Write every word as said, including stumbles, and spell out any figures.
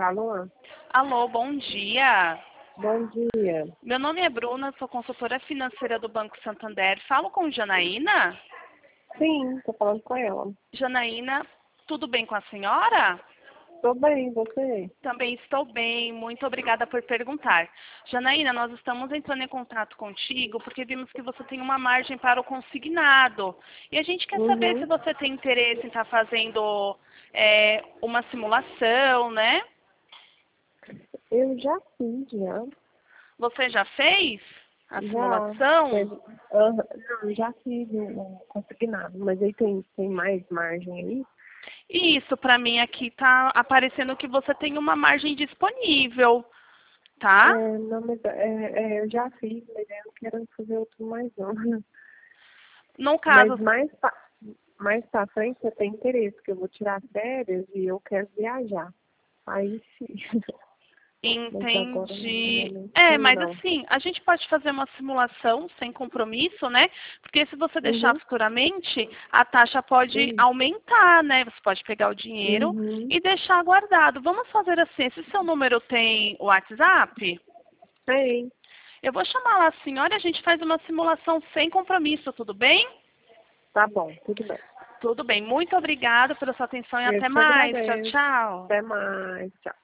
Alô? Alô, bom dia. Bom dia. Meu nome é Bruna, sou consultora financeira do Banco Santander. Falo com Janaína? Sim, tô falando com ela. Janaína, tudo bem com a senhora? Tô bem, você? Também estou bem, muito obrigada por perguntar. Janaína, nós estamos entrando em contato contigo porque vimos que você tem uma margem para o consignado. E a gente quer saber se Uhum. você tem interesse em estar fazendo é, uma simulação, né? Eu já fiz, já. Você já fez a Já. simulação? Teve- Aham. Não, já fiz o o consignado, mas aí tem, tem mais margem aí? Isso, para mim aqui tá aparecendo que você tem uma margem disponível, tá? É, não, mas é, é, eu já fiz, mas eu não quero fazer outro mais não. No Mas caso, mais pra, mais pra frente você tem interesse, porque eu vou tirar férias e eu quero viajar. Aí sim. Mas agora no entendi. momento É, mas não. assim, a gente pode fazer uma simulação sem compromisso, né? Porque se você deixar Uhum. futuramente, a taxa pode Sim. aumentar, né? Você pode pegar o dinheiro Uhum. e deixar guardado. Vamos fazer assim, esse seu número tem o WhatsApp? Tem. Eu vou chamar lá a senhora e a gente faz uma simulação sem compromisso, tudo bem? Tá bom, tudo bem. Tudo bem. Muito obrigada pela sua atenção e Eu até te mais. Tchau, agradeço. tchau. Até mais. Tchau.